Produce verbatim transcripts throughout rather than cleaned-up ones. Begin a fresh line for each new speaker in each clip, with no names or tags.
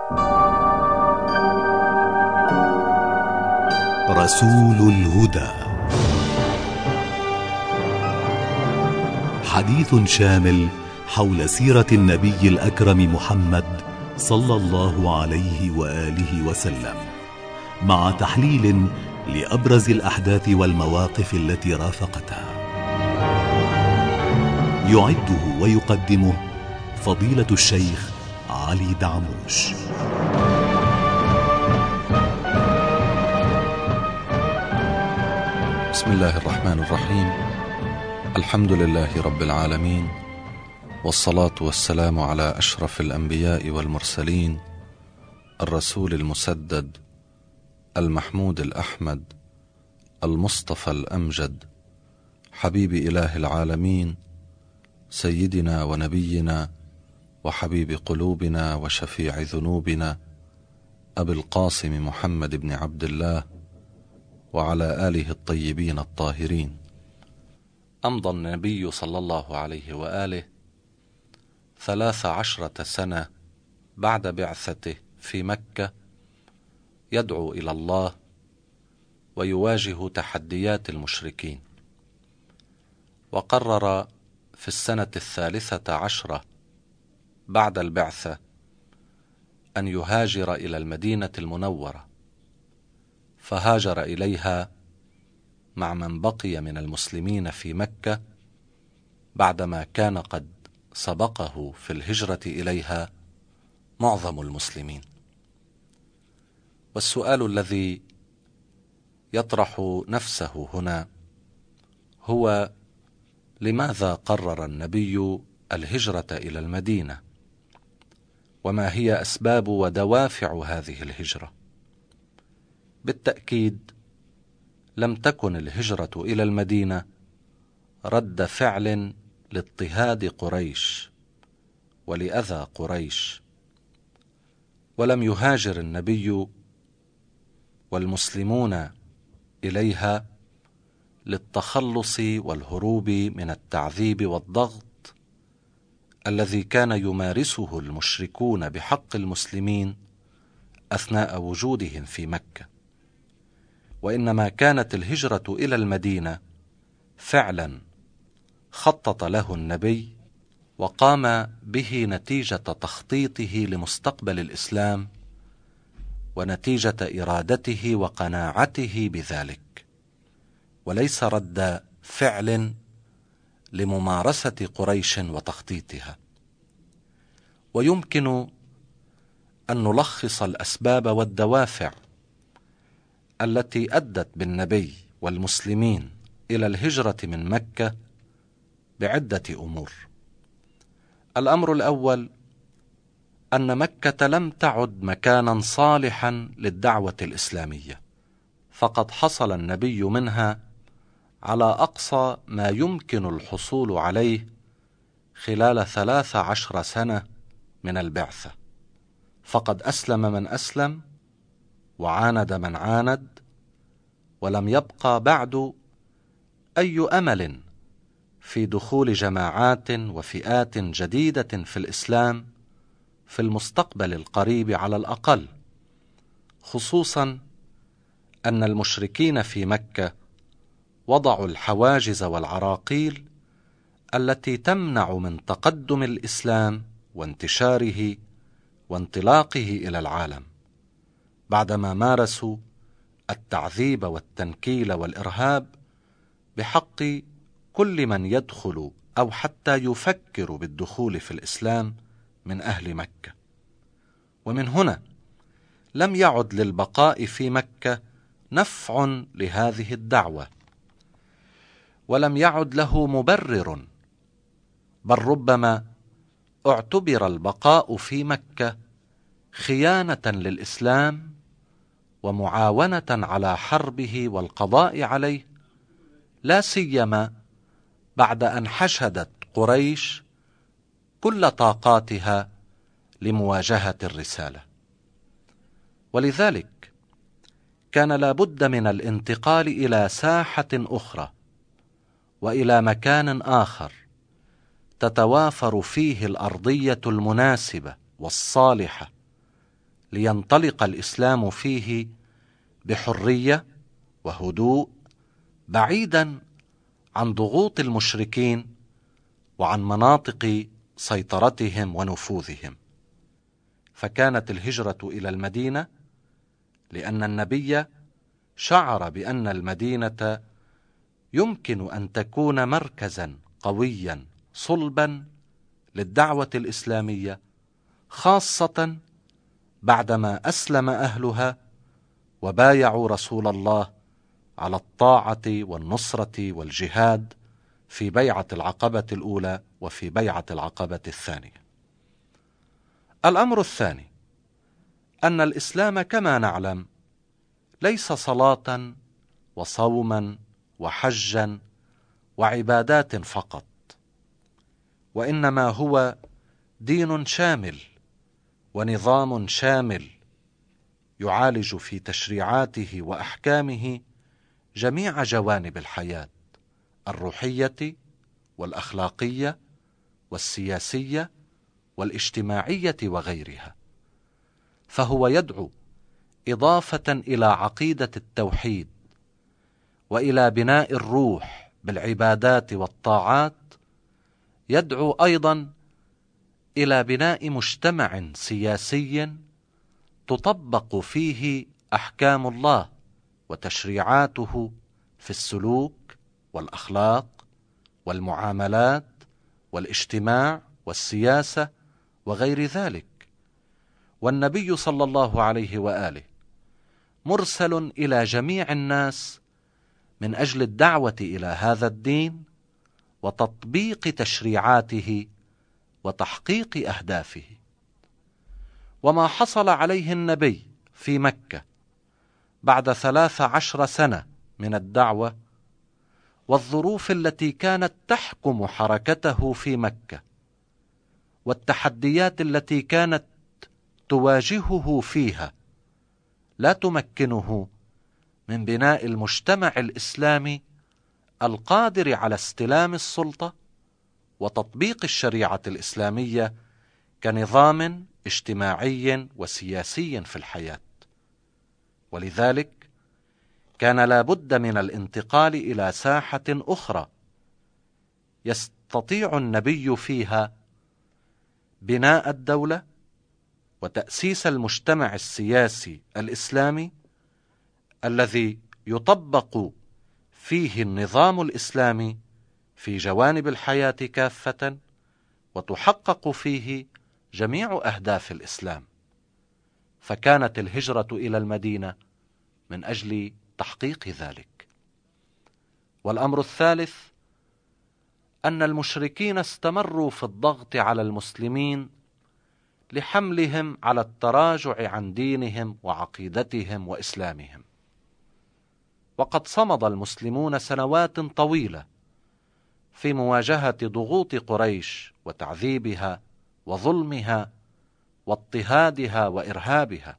رسول الهدى، حديث شامل حول سيرة النبي الأكرم محمد صلى الله عليه وآله وسلم، مع تحليل لأبرز الأحداث والمواقف التي رافقتها. يعده ويقدمه فضيلة الشيخ علي دعموش.
بسم الله الرحمن الرحيم. الحمد لله رب العالمين، والصلاة والسلام على أشرف الأنبياء والمرسلين، الرسول المسدد المحمود الأحمد المصطفى الأمجد، حبيب إله العالمين، سيدنا ونبينا وحبيب قلوبنا وشفيع ذنوبنا، أبي القاسم محمد بن عبد الله وعلى آله الطيبين الطاهرين. أمضى النبي صلى الله عليه وآله ثلاث عشرة سنة بعد بعثته في مكة، يدعو إلى الله ويواجه تحديات المشركين، وقرر في السنة الثالثة عشرة بعد البعثة أن يهاجر إلى المدينة المنورة، فهاجر إليها مع من بقي من المسلمين في مكة بعدما كان قد سبقه في الهجرة إليها معظم المسلمين. والسؤال الذي يطرح نفسه هنا هو: لماذا قرر النبي الهجرة إلى المدينة؟ وما هي أسباب ودوافع هذه الهجرة؟ بالتأكيد لم تكن الهجرة إلى المدينة رد فعل لاضطهاد قريش ولأذى قريش، ولم يهاجر النبي والمسلمون إليها للتخلص والهروب من التعذيب والضغط الذي كان يمارسه المشركون بحق المسلمين أثناء وجودهم في مكة، وإنما كانت الهجرة إلى المدينة فعلا خطط له النبي وقام به نتيجة تخطيطه لمستقبل الإسلام ونتيجة إرادته وقناعته بذلك، وليس رد فعل لممارسة قريش وتخطيطها. ويمكن أن نلخص الأسباب والدوافع التي أدت بالنبي والمسلمين إلى الهجرة من مكة بعدة أمور. الأمر الأول أن مكة لم تعد مكانا صالحا للدعوة الإسلامية، فقد حصل النبي منها على أقصى ما يمكن الحصول عليه خلال ثلاث عشر سنة من البعثة، فقد أسلم من أسلم وعاند من عاند، ولم يبقى بعد أي أمل في دخول جماعات وفئات جديدة في الإسلام في المستقبل القريب على الأقل، خصوصا أن المشركين في مكة وضعوا الحواجز والعراقيل التي تمنع من تقدم الإسلام وانتشاره وانطلاقه إلى العالم، بعدما مارسوا التعذيب والتنكيل والإرهاب بحق كل من يدخل أو حتى يفكر بالدخول في الإسلام من أهل مكة. ومن هنا لم يعد للبقاء في مكة نفع لهذه الدعوة، ولم يعد له مبرر، بل ربما اعتبر البقاء في مكة خيانة للإسلام ومعاونة على حربه والقضاء عليه، لا سيما بعد أن حشدت قريش كل طاقاتها لمواجهة الرسالة. ولذلك كان لا بد من الانتقال إلى ساحة أخرى وإلى مكان آخر تتوافر فيه الأرضية المناسبة والصالحة لينطلق الإسلام فيه بحرية وهدوء، بعيدا عن ضغوط المشركين وعن مناطق سيطرتهم ونفوذهم. فكانت الهجرة إلى المدينة لأن النبي شعر بأن المدينة يمكن أن تكون مركزا قويا صلبا للدعوة الإسلامية، خاصة بعدما أسلم أهلها وبايعوا رسول الله على الطاعة والنصرة والجهاد في بيعة العقبة الأولى وفي بيعة العقبة الثانية. الأمر الثاني أن الإسلام كما نعلم ليس صلاة وصوما وحجا وعبادات فقط، وإنما هو دين شامل ونظام شامل يعالج في تشريعاته وأحكامه جميع جوانب الحياة الروحية والأخلاقية والسياسية والاجتماعية وغيرها. فهو يدعو إضافة إلى عقيدة التوحيد وإلى بناء الروح بالعبادات والطاعات، يدعو أيضا إلى بناء مجتمع سياسي تطبق فيه أحكام الله وتشريعاته في السلوك والأخلاق والمعاملات والاجتماع والسياسة وغير ذلك. والنبي صلى الله عليه وآله مرسل إلى جميع الناس من أجل الدعوة إلى هذا الدين وتطبيق تشريعاته وتحقيق أهدافه. وما حصل عليه النبي في مكة بعد ثلاث عشر سنة من الدعوة، والظروف التي كانت تحكم حركته في مكة، والتحديات التي كانت تواجهه فيها، لا تمكنه من بناء المجتمع الإسلامي القادر على استلام السلطة وتطبيق الشريعة الإسلامية كنظام اجتماعي وسياسي في الحياة. ولذلك كان لا بد من الانتقال إلى ساحة أخرى يستطيع النبي فيها بناء الدولة وتأسيس المجتمع السياسي الإسلامي الذي يطبق فيه النظام الإسلامي في جوانب الحياة كافة، وتحقق فيه جميع أهداف الإسلام. فكانت الهجرة إلى المدينة من أجل تحقيق ذلك. والأمر الثالث أن المشركين استمروا في الضغط على المسلمين لحملهم على التراجع عن دينهم وعقيدتهم وإسلامهم. وقد صمد المسلمون سنوات طويلة في مواجهة ضغوط قريش وتعذيبها وظلمها واضطهادها وإرهابها.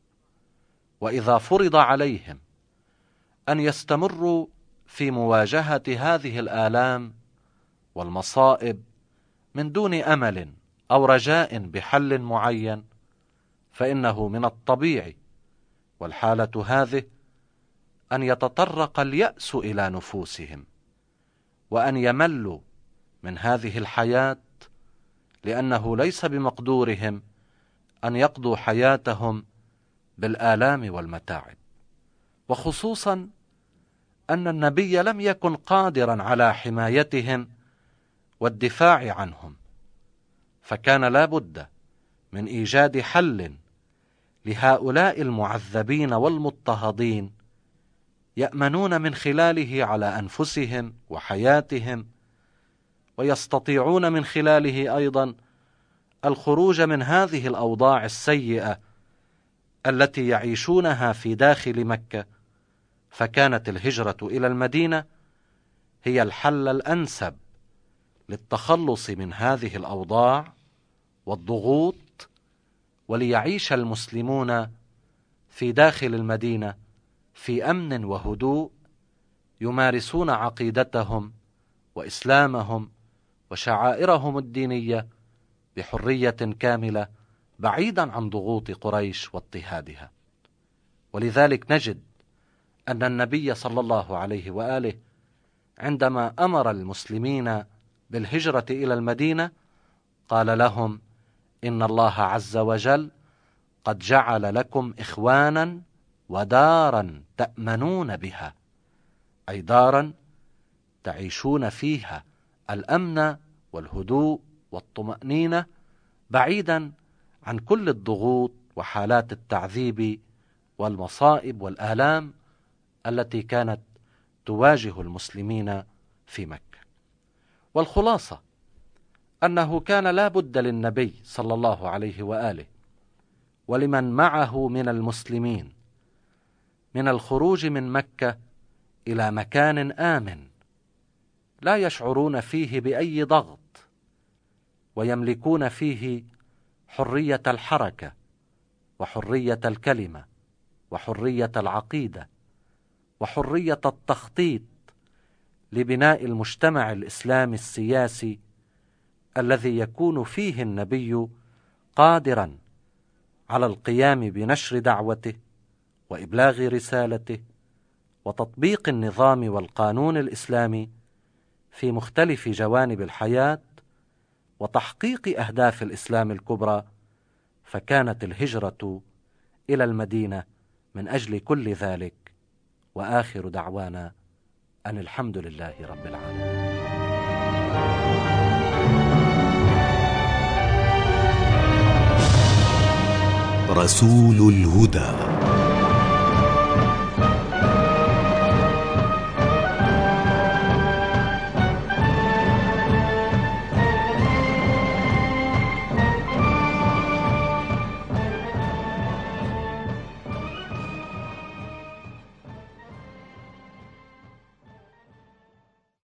وإذا فرض عليهم أن يستمروا في مواجهة هذه الآلام والمصائب من دون أمل أو رجاء بحل معين، فإنه من الطبيعي والحالة هذه أن يتطرق اليأس إلى نفوسهم وأن يملوا من هذه الحياة، لأنه ليس بمقدورهم أن يقضوا حياتهم بالآلام والمتاعب، وخصوصا أن النبي لم يكن قادرا على حمايتهم والدفاع عنهم. فكان لا بد من إيجاد حل لهؤلاء المعذبين والمضطهدين يأمنون من خلاله على أنفسهم وحياتهم، ويستطيعون من خلاله أيضا الخروج من هذه الأوضاع السيئة التي يعيشونها في داخل مكة. فكانت الهجرة إلى المدينة هي الحل الأنسب للتخلص من هذه الأوضاع والضغوط، وليعيش المسلمون في داخل المدينة في أمن وهدوء، يمارسون عقيدتهم وإسلامهم وشعائرهم الدينية بحرية كاملة بعيدا عن ضغوط قريش واضطهادها. ولذلك نجد أن النبي صلى الله عليه وآله عندما أمر المسلمين بالهجرة إلى المدينة قال لهم: إن الله عز وجل قد جعل لكم إخوانا ودارا تأمنون بها، أي دارا تعيشون فيها الأمن والهدوء والطمأنينة بعيدا عن كل الضغوط وحالات التعذيب والمصائب والآلام التي كانت تواجه المسلمين في مكة. والخلاصة أنه كان لا بد للنبي صلى الله عليه وآله ولمن معه من المسلمين من الخروج من مكة إلى مكان آمن لا يشعرون فيه بأي ضغط، ويملكون فيه حرية الحركة وحرية الكلمة وحرية العقيدة وحرية التخطيط لبناء المجتمع الإسلامي السياسي الذي يكون فيه النبي قادرا على القيام بنشر دعوته وإبلاغ رسالته وتطبيق النظام والقانون الإسلامي في مختلف جوانب الحياة وتحقيق أهداف الإسلام الكبرى. فكانت الهجرة إلى المدينة من أجل كل ذلك. وآخر دعوانا أن الحمد لله رب العالمين.
رسول الهدى.